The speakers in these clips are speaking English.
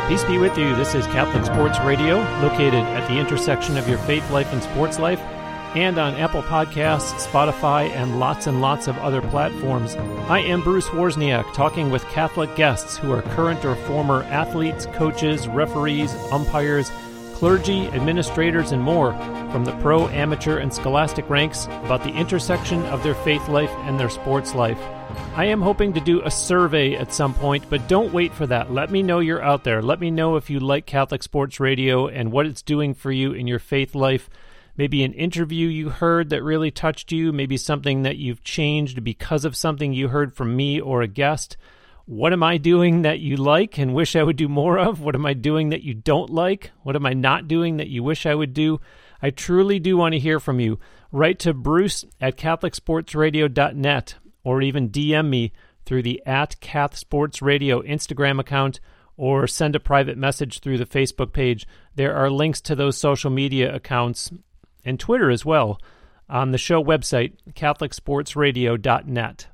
Peace be with you. This is Catholic Sports Radio, located at the intersection of your faith life and sports life, and on Apple Podcasts, Spotify, and lots of other platforms. I am Bruce Wozniak, talking with Catholic guests who are current or former athletes, coaches, referees, umpires, clergy, administrators, and more, from the pro, amateur, and scholastic ranks, about the intersection of their faith life and their sports life. I am hoping to do a survey at some point, but don't wait for that. Let me know you're out there. Let me know if you like Catholic Sports Radio and what it's doing for you in your faith life. Maybe an interview you heard that really touched you, maybe something that you've changed because of something you heard from me or a guest. What am I doing that you like and wish I would do more of? What am I doing that you don't like? What am I not doing that you wish I would do? I truly do want to hear from you. Write to Bruce at CatholicSportsRadio.net or even DM me through the @CathSportsRadio Instagram account, or send a private message through the Facebook page. There are links to those social media accounts and Twitter as well on the show website, CatholicSportsRadio.net.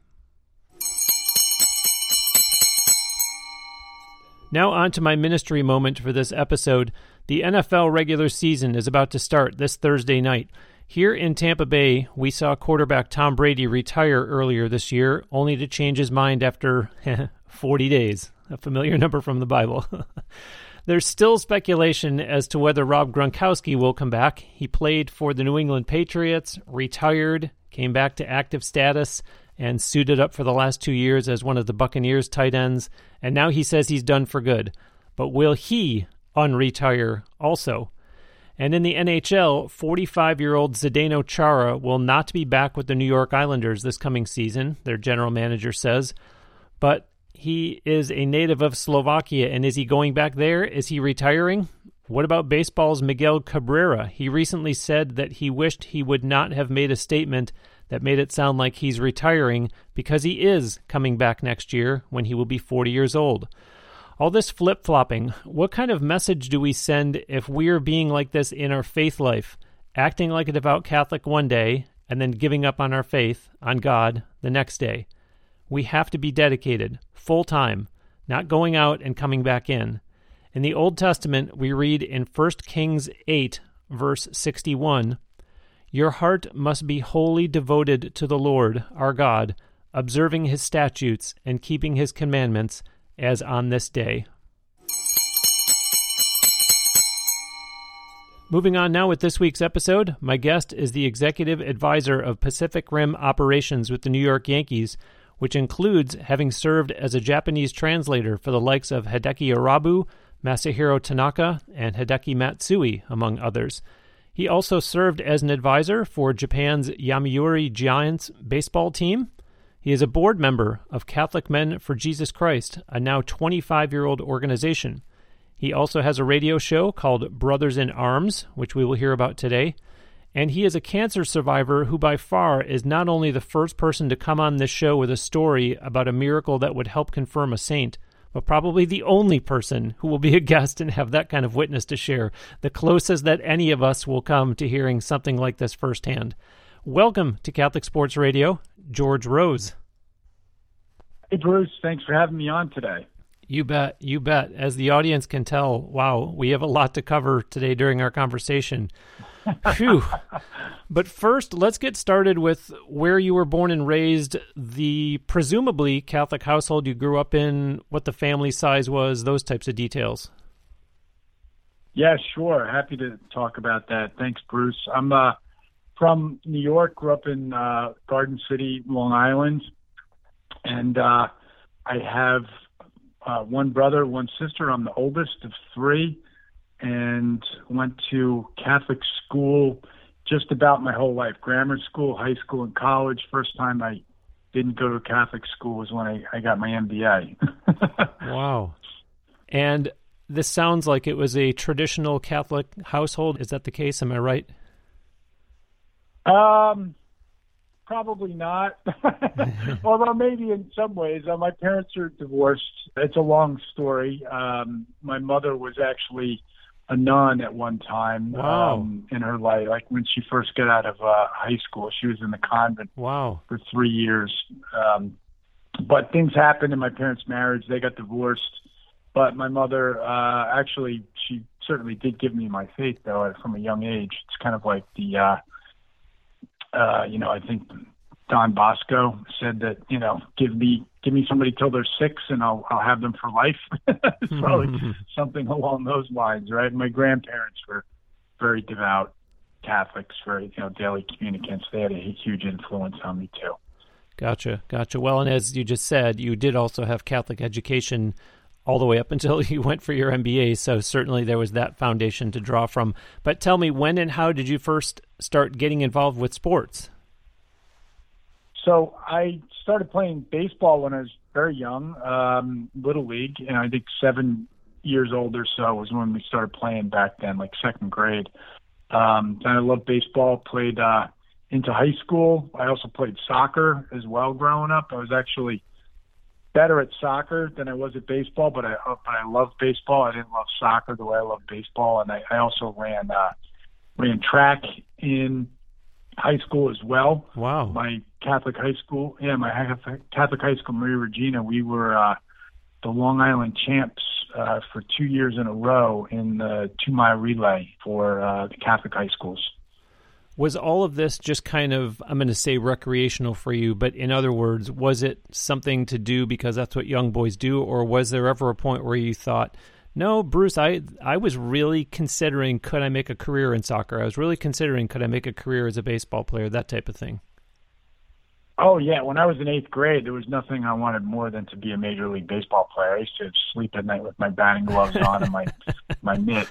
Now on to my ministry moment for this episode. The NFL regular season is about to start this Thursday night. Here in Tampa Bay, we saw quarterback Tom Brady retire earlier this year, only to change his mind after 40 days, a familiar number from the Bible. There's still speculation as to whether Rob Gronkowski will come back. He played for the New England Patriots, retired, came back to active status, and suited up for the last 2 years as one of the Buccaneers tight ends, and now he says he's done for good. But will he unretire also? And in the NHL, 45-year-old Zdeno Chara will not be back with the New York Islanders this coming season, their general manager says. But he is a native of Slovakia, and is he going back there? Is he retiring? What about baseball's Miguel Cabrera? He recently said that he wished he would not have made a statement that made it sound like he's retiring, because he is coming back next year when he will be 40 years old. All this flip-flopping, what kind of message do we send if we're being like this in our faith life, acting like a devout Catholic one day and then giving up on our faith, on God, the next day? We have to be dedicated, full-time, not going out and coming back in. In the Old Testament, we read in 1 Kings 8, verse 61, "Your heart must be wholly devoted to the Lord, our God, observing his statutes and keeping his commandments, as on this day." Moving on now with this week's episode, my guest is the executive advisor of Pacific Rim Operations with the New York Yankees, which includes having served as a Japanese translator for the likes of Hideki Irabu, Masahiro Tanaka, and Hideki Matsui, among others. He also served as an advisor for Japan's Yomiuri Giants baseball team. He is a board member of Catholic Men for Jesus Christ, a now 25-year-old organization. He also has a radio show called Brothers in Arms, which we will hear about today. And he is a cancer survivor who by far is not only the first person to come on this show with a story about a miracle that would help confirm a saint, but probably the only person who will be a guest and have that kind of witness to share, the closest that any of us will come to hearing something like this firsthand. Welcome to Catholic Sports Radio, George Rose. Hey, Bruce. Thanks for having me on today. You bet. You bet. As the audience can tell, wow, we have a lot to cover today during our conversation. Phew. But first, let's get started with where you were born and raised, the presumably Catholic household you grew up in, what the family size was, those types of details. Yeah, sure. Happy to talk about that. Thanks, Bruce. I'm from New York, grew up in Garden City, Long Island. And I have one brother, one sister. I'm the oldest of three, and went to Catholic school just about my whole life. Grammar school, high school, and college. First time I didn't go to Catholic school was when I got my MBA. Wow. And this sounds like it was a traditional Catholic household. Is that the case? Am I right? Probably not. Although maybe in some ways. My parents are divorced. It's a long story. My mother was actually a nun at one time. Wow. In her life. Like when she first got out of high school, she was in the convent wow. for 3 years. But things happened in my parents' marriage. They got divorced. But my mother, actually, she certainly did give me my faith, though, from a young age. It's kind of like I think Don Bosco said that, give me somebody till they're 6 and I'll have them for life. It's probably something along those lines, right? My grandparents were very devout Catholics, very, daily communicants. They had a huge influence on me too. Gotcha. Well, and as you just said, you did also have Catholic education all the way up until you went for your MBA, so certainly there was that foundation to draw from. But tell me, when and how did you first start getting involved with sports? So I started playing baseball when I was very young, Little League, and I think 7 years old or so was when we started playing back then, like second grade. And I loved baseball, played into high school. I also played soccer as well growing up. I was actually better at soccer than I was at baseball, but I loved baseball. I didn't love soccer the way I loved baseball, and I also ran track in high school as well. Wow. My Catholic high school, Maria Regina, we were the Long Island champs for 2 years in a row in the 2-mile relay for the Catholic high schools. Was all of this just kind of, I'm going to say recreational for you, but in other words, was it something to do because that's what young boys do, or was there ever a point where you thought, no, Bruce, I was really considering, could I make a career in soccer? I was really considering, could I make a career as a baseball player, that type of thing? Oh, yeah. When I was in 8th grade, there was nothing I wanted more than to be a Major League Baseball player. I used to sleep at night with my batting gloves on and my mitt.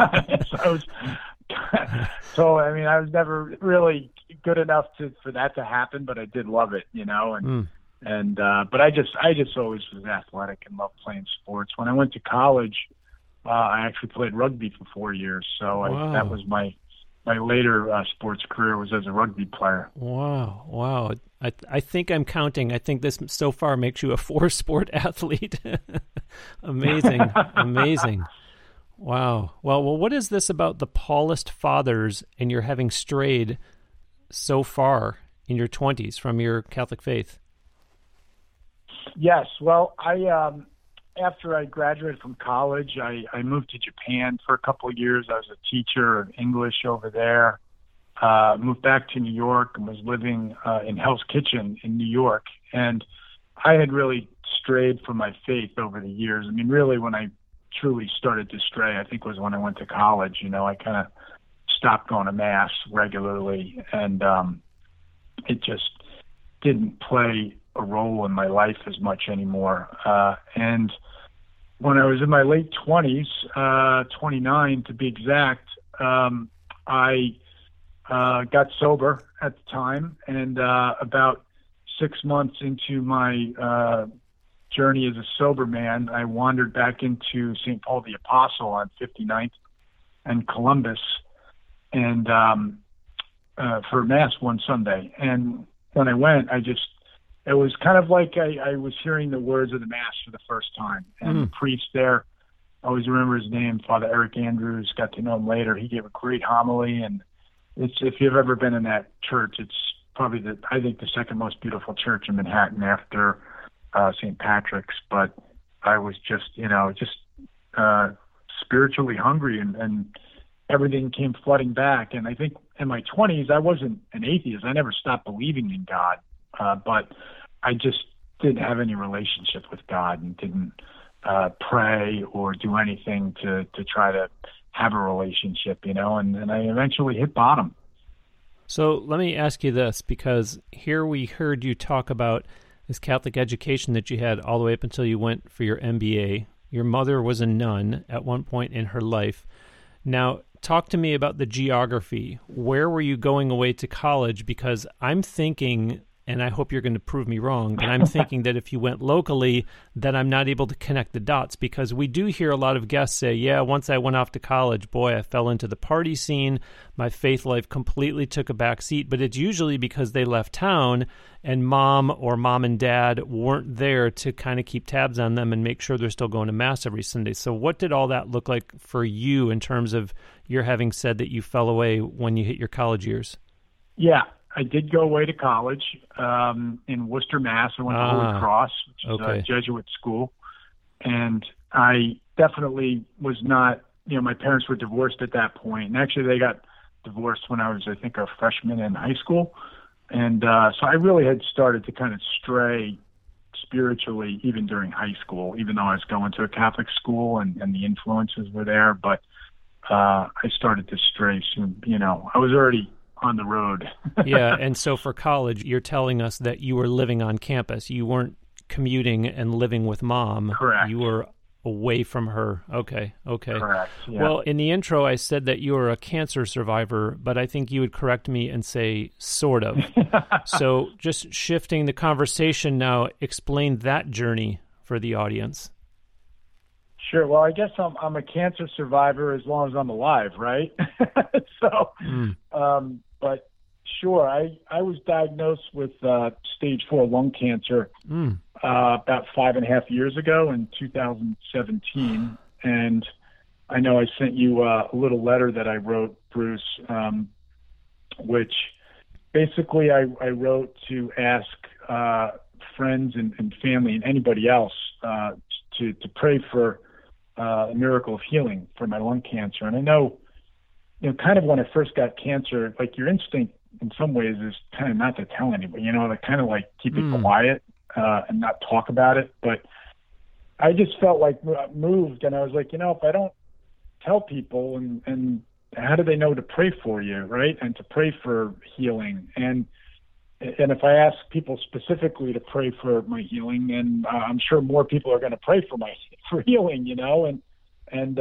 So, I mean, I was never really good enough for that to happen, but I did love it, but I just always was athletic and loved playing sports. When I went to college, I actually played rugby for 4 years. So wow. That was my later sports career was as a rugby player. Wow. I think I'm counting. I think this so far makes you a 4-sport athlete. Amazing. Wow. Well, what is this about the Paulist fathers and your having strayed so far in your 20s from your Catholic faith? Yes. Well, after I graduated from college, I moved to Japan for a couple of years. I was a teacher of English over there. Moved back to New York and was living in Hell's Kitchen in New York. And I had really strayed from my faith over the years. I mean, really, when I truly started to stray, I think was when I went to college. I kind of stopped going to Mass regularly, and it just didn't play a role in my life as much anymore. And when I was in my late 20s, 29 to be exact, I got sober at the time, and about 6 months into my journey as a sober man, I wandered back into St. Paul the Apostle on 59th and Columbus, and for Mass one Sunday. And when I went, it was kind of like I was hearing the words of the Mass for the first time. And the priest there, I always remember his name, Father Eric Andrews, got to know him later. He gave a great homily, and if you've ever been in that church, it's probably I think the second most beautiful church in Manhattan after St. Patrick's. But I was just spiritually hungry, and everything came flooding back. And I think in my 20s, I wasn't an atheist. I never stopped believing in God, but I just didn't have any relationship with God and didn't pray or do anything to try to have a relationship, and I eventually hit bottom. So let me ask you this, because here we heard you talk about this Catholic education that you had all the way up until you went for your MBA. Your mother was a nun at one point in her life. Now, talk to me about the geography. Where were you going away to college? Because I'm thinking, and I hope you're going to prove me wrong, but I'm thinking that if you went locally, that I'm not able to connect the dots, because we do hear a lot of guests say, yeah, once I went off to college, boy, I fell into the party scene. My faith life completely took a back seat, but it's usually because they left town and mom and dad weren't there to kind of keep tabs on them and make sure they're still going to Mass every Sunday. So what did all that look like for you in terms of your having said that you fell away when you hit your college years? Yeah. I did go away to college in Worcester, Mass. I went to Holy Cross, which is a Jesuit school. And I definitely was not, my parents were divorced at that point. And actually they got divorced when I was, I think, a freshman in high school. And so I really had started to kind of stray spiritually even during high school, even though I was going to a Catholic school and the influences were there. But I started to stray soon. I was already on the road. Yeah, and so for college, you're telling us that you were living on campus. You weren't commuting and living with mom. Correct. You were away from her. Okay. Correct. Yeah. Well, in the intro, I said that you were a cancer survivor, but I think you would correct me and say sort of. So just shifting the conversation now, explain that journey for the audience. Sure. Well, I guess I'm a cancer survivor as long as I'm alive, right? So, but sure, I was diagnosed with stage 4 lung cancer about 5.5 years ago in 2017. And I know I sent you a little letter that I wrote, Bruce, which basically I wrote to ask friends and family and anybody else to pray for a miracle of healing for my lung cancer. And I know, kind of when I first got cancer, like your instinct in some ways is kind of not to tell anybody, to kind of like keep it quiet and not talk about it. But I just felt like moved, and I was like, if I don't tell people, and how do they know to pray for you, right? And to pray for healing. And if I ask people specifically to pray for my healing, then I'm sure more people are going to pray for healing, and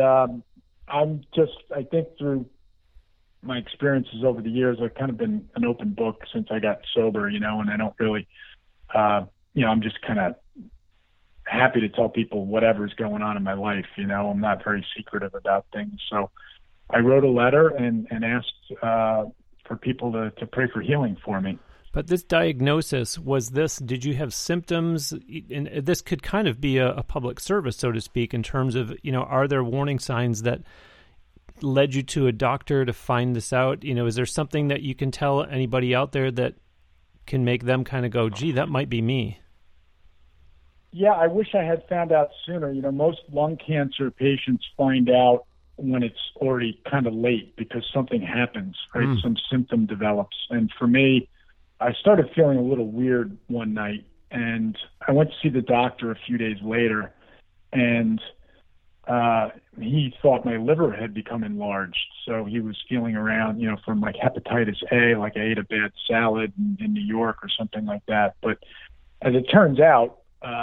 I think through my experiences over the years, I've kind of been an open book since I got sober, and I don't really, I'm just kind of happy to tell people whatever's going on in my life. I'm not very secretive about things. So I wrote a letter and asked for people to pray for healing for me. But this diagnosis, did you have symptoms? And this could kind of be a public service, so to speak, in terms of, are there warning signs that led you to a doctor to find this out? Is there something that you can tell anybody out there that can make them kind of go, gee, that might be me? Yeah, I wish I had found out sooner. Most lung cancer patients find out when it's already kind of late because something happens, right? Some symptom develops. And for me, I started feeling a little weird one night, and I went to see the doctor a few days later, and he thought my liver had become enlarged. So he was feeling around, from like hepatitis A, like I ate a bad salad in New York or something like that. But as it turns out,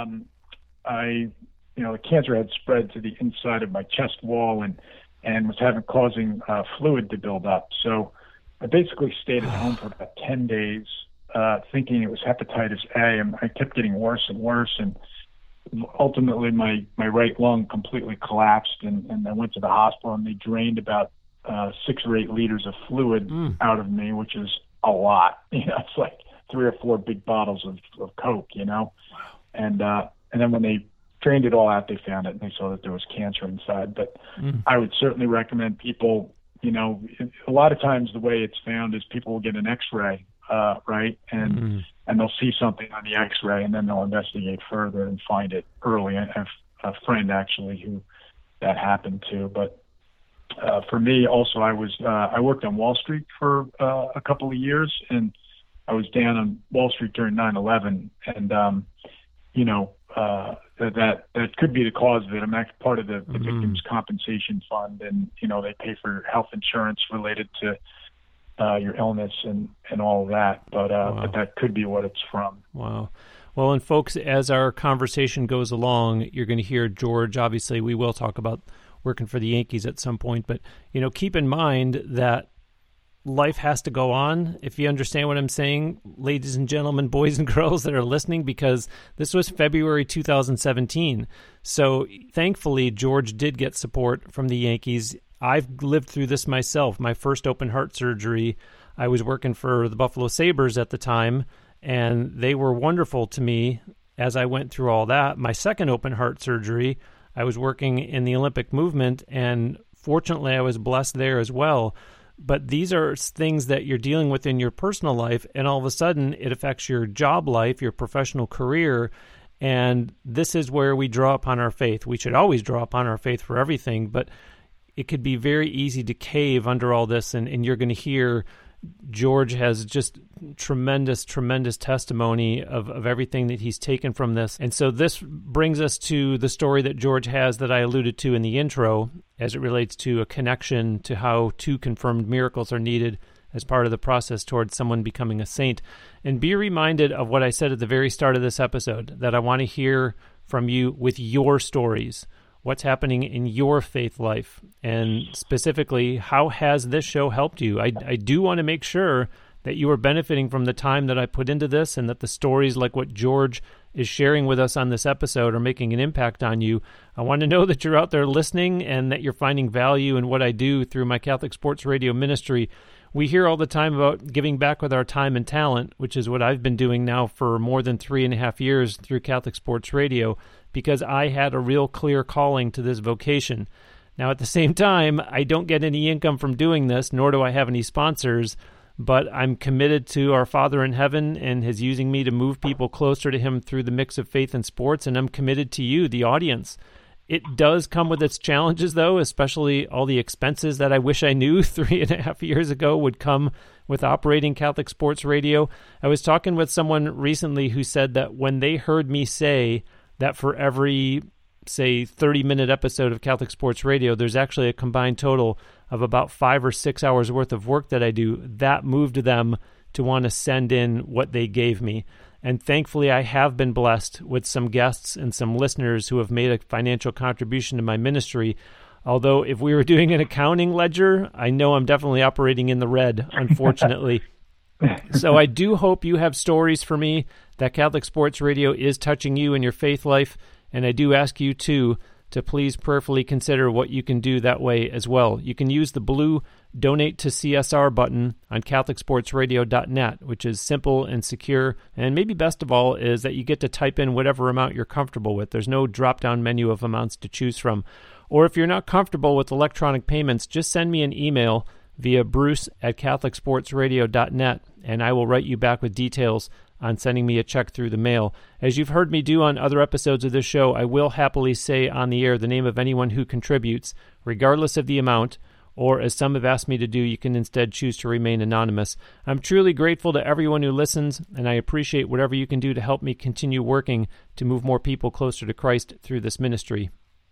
the cancer had spread to the inside of my chest wall and was causing fluid to build up. So I basically stayed at home for about 10 days, thinking it was hepatitis A, and I kept getting worse and worse. And ultimately, my right lung completely collapsed, and I went to the hospital, and they drained about 6 or 8 liters of fluid out of me, which is a lot. It's like 3 or 4 big bottles of Coke, Wow. And then when they drained it all out, they found it, and they saw that there was cancer inside. But I would certainly recommend people, a lot of times the way it's found is people will get an X-ray, right? And they'll see something on the X-ray, and then they'll investigate further and find it early. I have a friend actually who that happened to. But for me also, I worked on Wall Street for a couple of years, and I was down on Wall Street during 9/11, and that could be the cause of it. I'm actually part of the Victims Compensation Fund, and they pay for health insurance related to your illness and all of that. But Wow. But that could be what it's from. Wow. Well, and folks, as our conversation goes along, you're going to hear George. Obviously, we will talk about working for the Yankees at some point, but keep in mind that life has to go on, if you understand what I'm saying, ladies and gentlemen, boys and girls that are listening, because this was February 2017. So thankfully, George did get support from the Yankees. I've lived through this myself. My first open heart surgery, I was working for the Buffalo Sabres at the time, and they were wonderful to me as I went through all that. My second open heart surgery, I was working in the Olympic movement, and fortunately, I was blessed there as well. But these are things that you're dealing with in your personal life, and all of a sudden it affects your job life, your professional career, And this is where we draw upon our faith. We should always draw upon our faith for everything, but it could be very easy to cave under all this, and you're going to hear George has just tremendous testimony of everything that he's taken from this. And so this brings us to the story that George has that I alluded to in the intro as it relates to a connection to how 2 confirmed miracles are needed as part of the process towards someone becoming a saint. And be reminded of what I said at the very start of this episode, that I want to hear from you with your stories. What's happening in your faith life? And specifically, how has this show helped you? I do want to make sure that you are benefiting from the time that I put into this, and that the stories like what George is sharing with us on this episode are making an impact on you. I want to know that you're out there listening and that you're finding value in what I do through my Catholic Sports Radio ministry. We hear all the time about giving back with our time and talent, which is what I've been doing now for more than 3.5 years through Catholic Sports Radio, because I had a real clear calling to this vocation. Now, at the same time, I don't get any income from doing this, nor do I have any sponsors, but I'm committed to our Father in heaven and His using me to move people closer to Him through the mix of faith and sports, and I'm committed to you, the audience. It does come with its challenges, though, especially all the expenses that I wish I knew 3.5 years ago would come with operating Catholic Sports Radio. I was talking with someone recently who said that when they heard me say that for every, say, 30-minute episode of Catholic Sports Radio, there's actually a combined total of about 5 or 6 hours worth of work that I do, that moved them to want to send in what they gave me. And thankfully, I have been blessed with some guests and some listeners who have made a financial contribution to my ministry. Although if we were doing an accounting ledger, I know I'm definitely operating in the red, unfortunately. So I do hope you have stories for me, that Catholic Sports Radio is touching you in your faith life. And I do ask you, too, to please prayerfully consider what you can do that way as well. You can use the blue Donate to CSR button on CatholicSportsRadio.net, which is simple and secure. And maybe best of all is that you get to type in whatever amount you're comfortable with. There's no drop-down menu of amounts to choose from. Or if you're not comfortable with electronic payments, just send me an email via bruce@CatholicSportsRadio.net, and I will write you back with details on sending me a check through the mail. As you've heard me do on other episodes of this show, I will happily say on the air the name of anyone who contributes, regardless of the amount, or as some have asked me to do, you can instead choose to remain anonymous. I'm truly grateful to everyone who listens, and I appreciate whatever you can do to help me continue working to move more people closer to Christ through this ministry.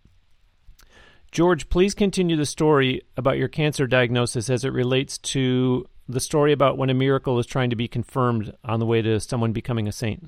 George, please continue the story about your cancer diagnosis as it relates to the story about when a miracle is trying to be confirmed on the way to someone becoming a saint.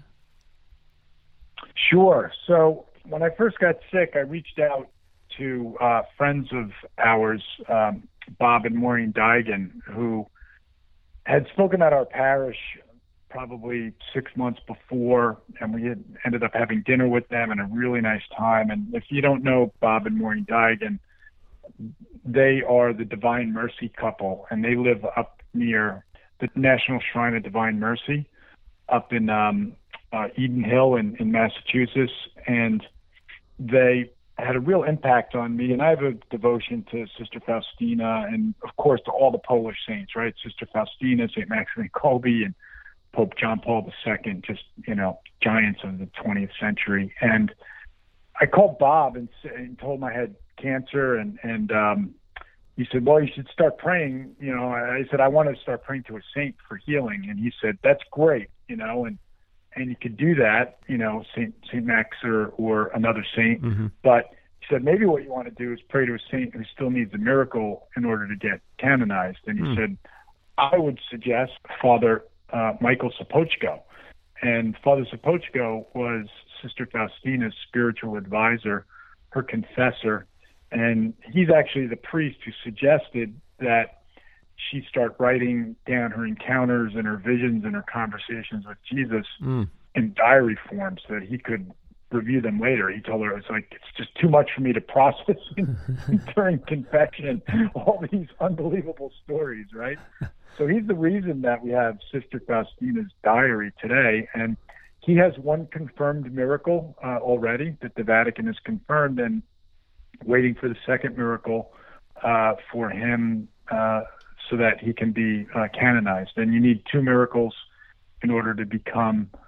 Sure. So when I first got sick, I reached out to friends of ours, Bob and Maureen Daigan, who had spoken at our parish probably 6 months before, and we had ended up having dinner with them and a really nice time. And if you don't know Bob and Maureen Daigan, they are the Divine Mercy couple, and they live up near the National Shrine of Divine Mercy up in Eden Hill in Massachusetts. And they had a real impact on me, and I have a devotion to Sister Faustina and, of course, to all the Polish saints, right? Sister Faustina, St. Maximilian Kolbe, and Pope John Paul II, just, giants of the 20th century. And I called Bob and told him I had cancer, and he said, well, you should start praying. I said, I want to start praying to a saint for healing. And he said, that's great, and you could do that, St. Max or another saint. Mm-hmm. But he said, maybe what you want to do is pray to a saint who still needs a miracle in order to get canonized. And he said, I would suggest Father Michael Sapochko. And Father Sapochko was Sister Faustina's spiritual advisor, her confessor. And he's actually the priest who suggested that she start writing down her encounters and her visions and her conversations with Jesus in diary form so that he could review them later. He told her, it's just too much for me to process during confession, all these unbelievable stories, right? So he's the reason that we have Sister Faustina's diary today. And he has one confirmed miracle already that the Vatican has confirmed, and waiting for the second miracle for him so that he can be canonized. And you need 2 miracles in order to become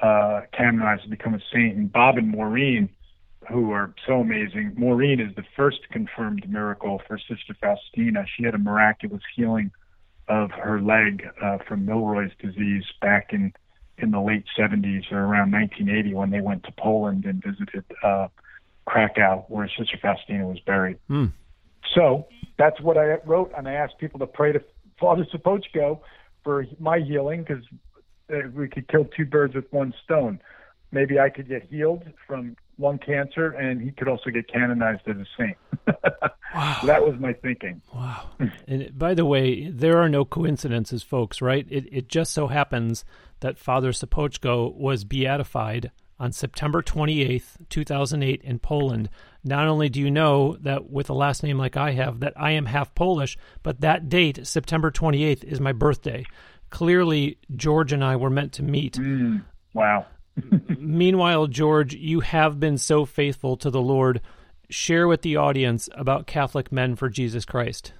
canonized to become a saint. And Bob and Maureen, who are so amazing. Maureen is the first confirmed miracle for Sister Faustina. She had a miraculous healing of her leg from Milroy's disease back in the late 70s or around 1980 when they went to Poland and visited Krakow, where Sister Faustina was buried. So that's what I wrote, and I asked people to pray to Father Sapochko for my healing, because we could kill two birds with one stone. Maybe I could get healed from lung cancer, and he could also get canonized as a saint. Wow. So that was my thinking. Wow. And by the way, there are no coincidences, folks, right? It just so happens that Father Sapochko was beatified on September 28th, 2008 in Poland. Not only do you know that with a last name like I have, that I am half Polish, but that date, September 28th, is my birthday. Clearly, George and I were meant to meet. Wow. Meanwhile, George, you have been so faithful to the Lord. Share with the audience about Catholic Men for Jesus Christ.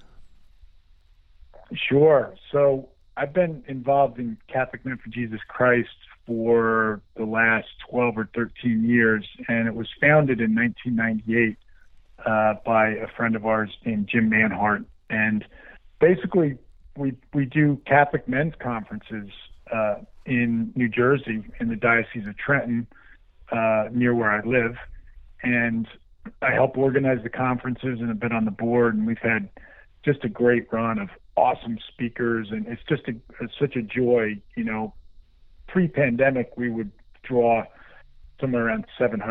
Sure. So I've been involved in Catholic Men for Jesus Christ for the last 12 or 13 years, and it was founded in 1998 by a friend of ours named Jim Manhart. And basically, we do Catholic men's conferences in New Jersey, in the Diocese of Trenton, near where I live. And I help organize the conferences and have been on the board, and we've had just a great run of awesome speakers, and it's just it's such a joy. You know, pre-pandemic, we would draw somewhere around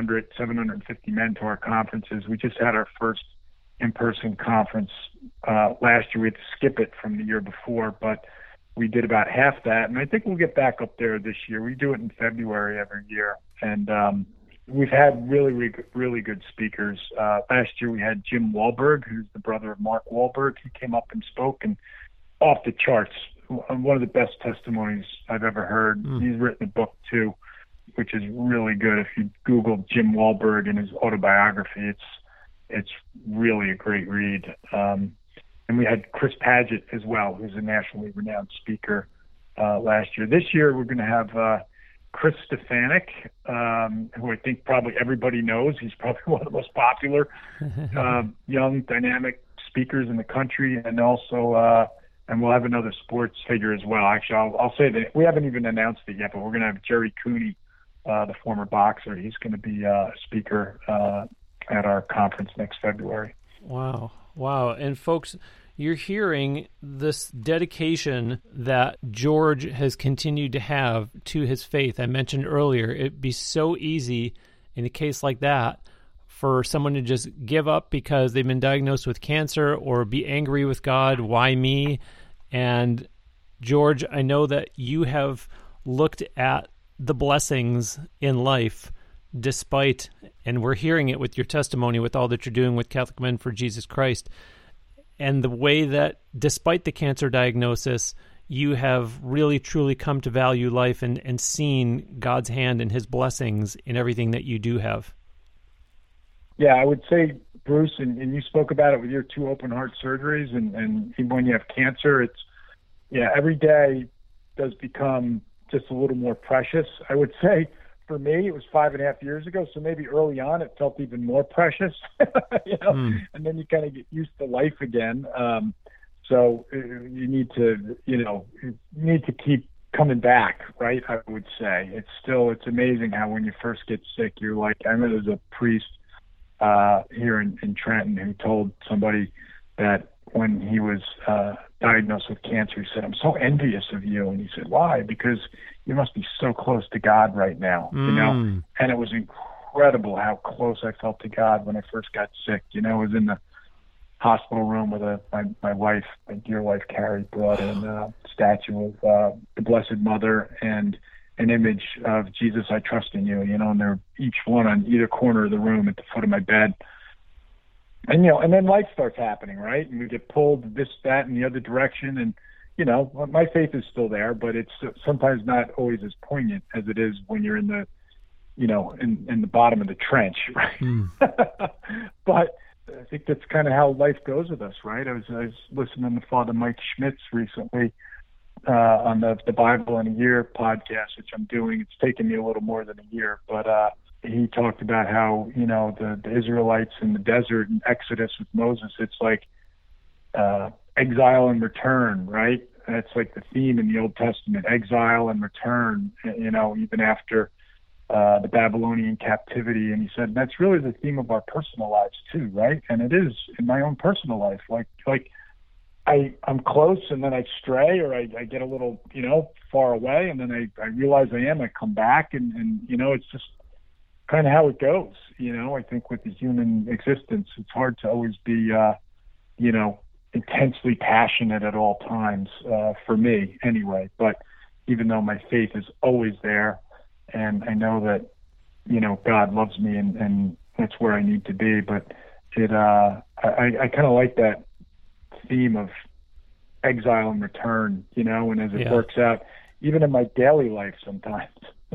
750 men to our conferences. We just had our first in-person conference last year. We had to skip it from the year before, but we did about half that, and I think we'll get back up there this year. We do it in February every year, and we've had really good speakers. Last year we had Jim Wahlberg, who's the brother of Mark Wahlberg. He came up and spoke, and off the charts. One of the best testimonies I've ever heard. He's written a book too, which is really good. If you Google Jim Wahlberg and his autobiography, it's really a great read. And we had Chris Paget as well, who's a nationally renowned speaker last year. This year we're going to have Chris Stefanik, who I think probably everybody knows. He's probably one of the most popular young, dynamic speakers in the country, and also and we'll have another sports figure as well. Actually, I'll say that we haven't even announced it yet, but we're going to have Jerry Cooney, the former boxer. He's going to be a speaker at our conference next February. Wow. And folks, you're hearing this dedication that George has continued to have to his faith. I mentioned earlier, it'd be so easy in a case like that for someone to just give up because they've been diagnosed with cancer or be angry with God. Why me? And George, I know that you have looked at the blessings in life despite, and we're hearing it with your testimony with all that you're doing with Catholic Men for Jesus Christ, and the way that despite the cancer diagnosis, you have really truly come to value life and seen God's hand and his blessings in everything that you do have. Yeah, I would say, Bruce, and you spoke about it with your 2 open heart surgeries, and even when you have cancer, every day does become just a little more precious. I would say for me, it was 5.5 years ago, so maybe early on it felt even more precious, and then you kind of get used to life again. So you need to keep coming back, right? I would say it's amazing how when you first get sick, you're like, I remember there's a priest here in Trenton who told somebody that when he was diagnosed with cancer, he said, "I'm so envious of you." And he said, "Why?" "Because you must be so close to God right now, you know?" And it was incredible how close I felt to God when I first got sick. I was in the hospital room with my wife, my dear wife, Carrie, brought in a statue of the Blessed Mother and an image of Jesus, I trust in you, and they're each one on either corner of the room at the foot of my bed. And, and then life starts happening, right? And we get pulled this, that, and the other direction. And, my faith is still there, but it's sometimes not always as poignant as it is when you're in the, in the bottom of the trench, right? But I think that's kind of how life goes with us, right? I was listening to Father Mike Schmitz recently, on the Bible in a Year podcast, which I'm doing. It's taken me a little more than a year, but he talked about how, the Israelites in the desert and Exodus with Moses, it's like exile and return, right? That's like the theme in the Old Testament, exile and return, even after the Babylonian captivity. And he said, that's really the theme of our personal lives too, right? And it is in my own personal life. Like I'm close and then I stray, or I get a little, far away, and then I realize I come back, and it's just kind of how it goes. I think with the human existence, it's hard to always be, intensely passionate at all times, for me anyway. But even though my faith is always there, and I know that, God loves me, and that's where I need to be. But I kind of like that theme of exile and return, and as it works out, even in my daily life sometimes,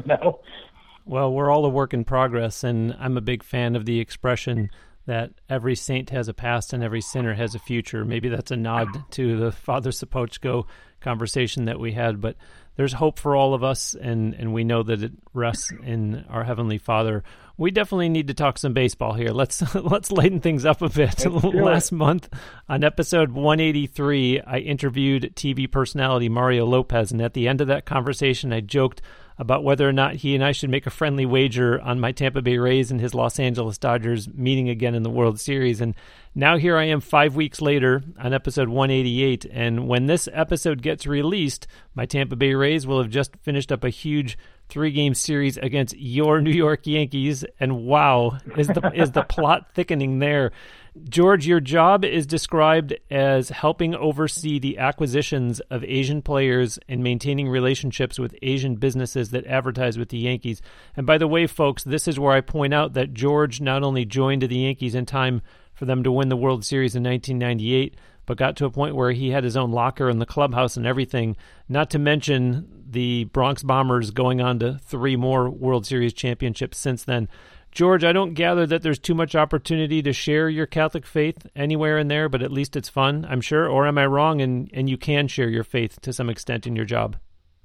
Well, we're all a work in progress, and I'm a big fan of the expression that every saint has a past and every sinner has a future. Maybe that's a nod to the Father Sapochko conversation that we had, but there's hope for all of us, and we know that it rests in our Heavenly Father. We definitely need to talk some baseball here. Let's lighten things up a bit. Last month, on episode 183, I interviewed TV personality Mario Lopez, and at the end of that conversation, I joked about whether or not he and I should make a friendly wager on my Tampa Bay Rays and his Los Angeles Dodgers meeting again in the World Series. And now here I am 5 weeks later on episode 188. And when this episode gets released, my Tampa Bay Rays will have just finished up a huge 3-game series against your New York Yankees. And wow, is the plot thickening there. George, your job is described as helping oversee the acquisitions of Asian players and maintaining relationships with Asian businesses that advertise with the Yankees. And by the way, folks, this is where I point out that George not only joined the Yankees in time for them to win the World Series in 1998, but got to a point where he had his own locker in the clubhouse and everything, not to mention the Bronx Bombers going on to 3 more World Series championships since then. George, I don't gather that there's too much opportunity to share your Catholic faith anywhere in there, but at least it's fun, I'm sure. Or am I wrong, and you can share your faith to some extent in your job?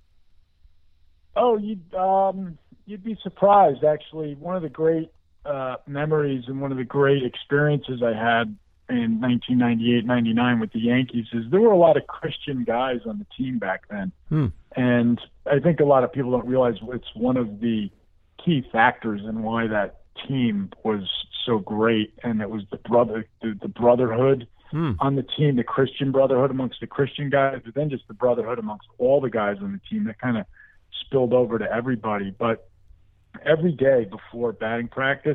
Oh, you'd be surprised, actually. One of the great memories and one of the great experiences I had in 1998-99 with the Yankees is there were a lot of Christian guys on the team back then. And I think a lot of people don't realize it's one of the key factors in why that team was so great, and it was the brotherhood on the team, the Christian brotherhood amongst the Christian guys, but then just the brotherhood amongst all the guys on the team that kind of spilled over to everybody. But every day before batting practice,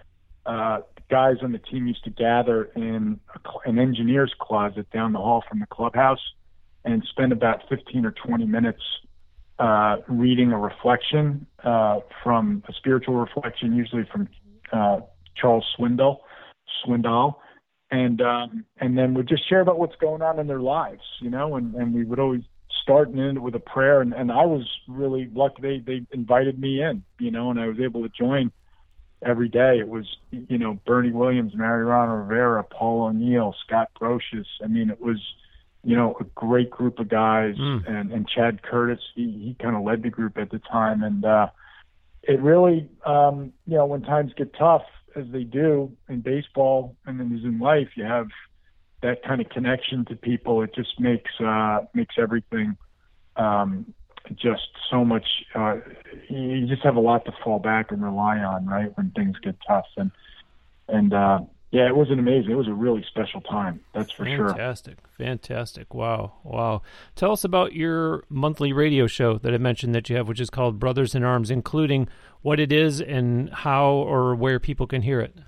guys on the team used to gather in an engineer's closet down the hall from the clubhouse and spend about 15 or 20 minutes reading a reflection from a spiritual reflection, usually from Charles Swindoll, and then we'd just share about what's going on in their lives, and we would always start and end with a prayer, and I was really lucky they invited me in, and I was able to join every day. It was, Bernie Williams, Mariano Rivera, Paul O'Neill, Scott Brocious. I mean, it was, a great group of guys, and Chad Curtis, he kind of led the group at the time. And it really, when times get tough, as they do in baseball and in life, you have that kind of connection to people. It just makes everything just so much, you just have a lot to fall back and rely on, right, when things get tough. And yeah, it was amazing. It was a really special time, that's for sure. Fantastic. Wow. Tell us about your monthly radio show that I mentioned that you have, which is called Brothers in Arms, including what it is and how or where people can hear it.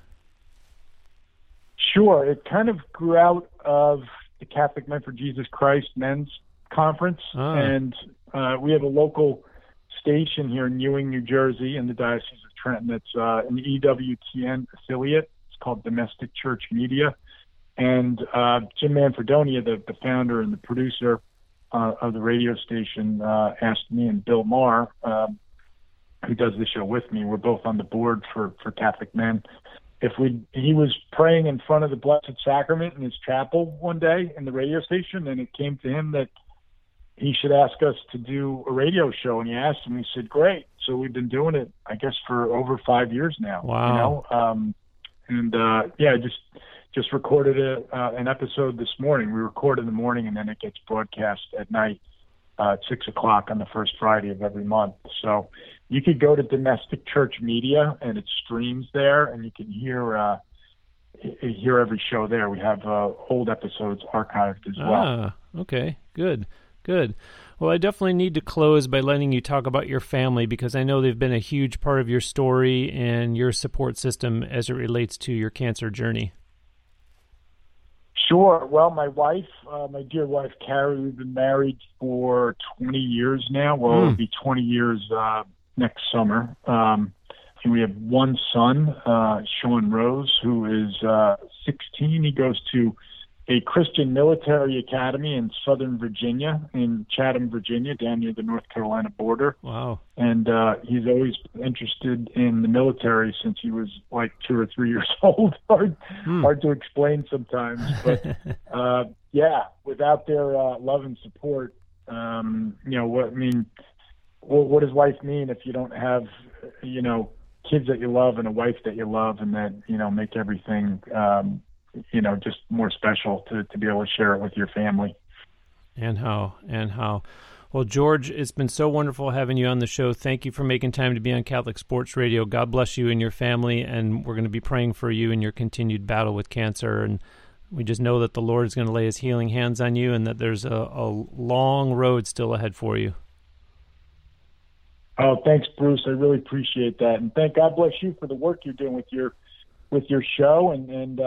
Sure. It kind of grew out of the Catholic Men for Jesus Christ men's conference, and we have a local station here in Ewing, New Jersey, in the Diocese of Trenton. It's an EWTN affiliate. It's called Domestic Church Media. And Jim Manfredonia, the founder and the producer of the radio station, asked me and Bill Maher, who does the show with me, we're both on the board for Catholic Men, he was praying in front of the Blessed Sacrament in his chapel one day in the radio station, and it came to him that he should ask us to do a radio show. And he asked, and we said, great. So we've been doing it, I guess, for over 5 years now. Wow. Just recorded an episode this morning. We record in the morning, and then it gets broadcast at night at 6 o'clock on the first Friday of every month. So you could go to Domestic Church Media, and it streams there, and you can hear every show there. We have old episodes archived as well. Okay, good. Well, I definitely need to close by letting you talk about your family, because I know they've been a huge part of your story and your support system as it relates to your cancer journey. Sure. Well, my wife, my dear wife, Carrie, we've been married for 20 years now. Well, it'll be 20 years next summer. And we have one son, Sean Rose, who is 16. He goes to a Christian military academy in Southern Virginia, in Chatham, Virginia, down near the North Carolina border. Wow. And he's always been interested in the military since he was like 2 or 3 years old. Hard to explain sometimes. But, without their love and support, what does life mean if you don't have, kids that you love and a wife that you love and that, make everything just more special to be able to share it with your family. And how. Well, George, it's been so wonderful having you on the show. Thank you for making time to be on Catholic Sports Radio. God bless you and your family, and we're going to be praying for you in your continued battle with cancer. And we just know that the Lord is going to lay his healing hands on you and that there's a long road still ahead for you. Oh, thanks, Bruce. I really appreciate that. And God bless you for the work you're doing with your show. And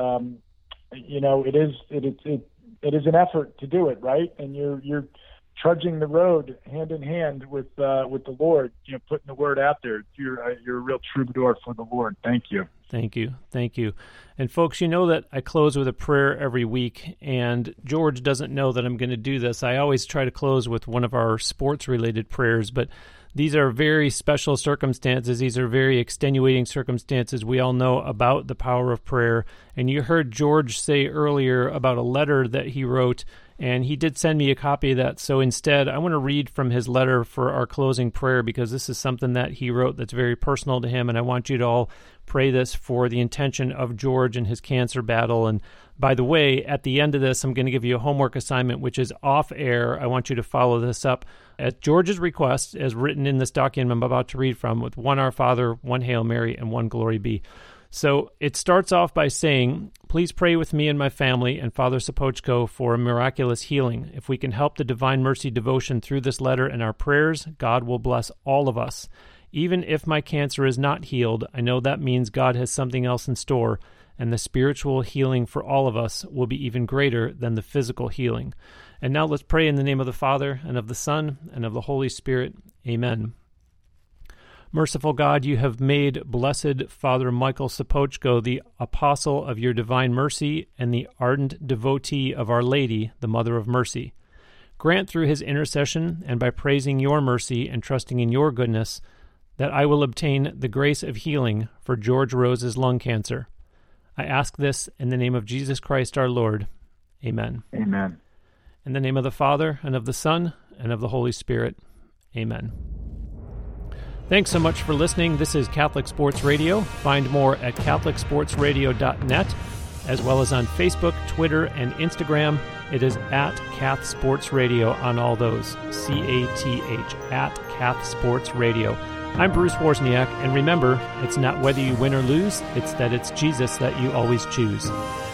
it is an effort to do it, right? And you're trudging the road hand in hand with the Lord, putting the word out there. You're a real troubadour for the Lord. Thank you. Thank you. And folks, you know that I close with a prayer every week, and George doesn't know that I'm going to do this. I always try to close with one of our sports-related prayers, but these are very special circumstances. These are very extenuating circumstances. We all know about the power of prayer. And you heard George say earlier about a letter that he wrote, and he did send me a copy of that. So instead, I want to read from his letter for our closing prayer, because this is something that he wrote that's very personal to him, and I want you to all pray this for the intention of George and his cancer battle. And by the way, at the end of this, I'm going to give you a homework assignment, which is off air. I want you to follow this up at George's request, as written in this document I'm about to read from, with 1 Our Father, 1 Hail Mary, and 1 Glory Be. So it starts off by saying, please pray with me and my family and Father Sapochko for a miraculous healing. If we can help the Divine Mercy devotion through this letter and our prayers, God will bless all of us. Even if my cancer is not healed, I know that means God has something else in store, and the spiritual healing for all of us will be even greater than the physical healing. And now let's pray in the name of the Father, and of the Son, and of the Holy Spirit. Amen. Merciful God, you have made Blessed Father Michael Sapochko the apostle of your divine mercy and the ardent devotee of Our Lady, the Mother of Mercy. Grant through his intercession, and by praising your mercy and trusting in your goodness, that I will obtain the grace of healing for George Rose's lung cancer. I ask this in the name of Jesus Christ our Lord. Amen. Amen. In the name of the Father, and of the Son, and of the Holy Spirit. Amen. Thanks so much for listening. This is Catholic Sports Radio. Find more at CatholicSportsRadio.net, as well as on Facebook, Twitter, and Instagram. It is at Cath Sports Radio on all those. CATH, at Cath Sports Radio. I'm Bruce Wozniak, and remember, it's not whether you win or lose, it's that it's Jesus that you always choose.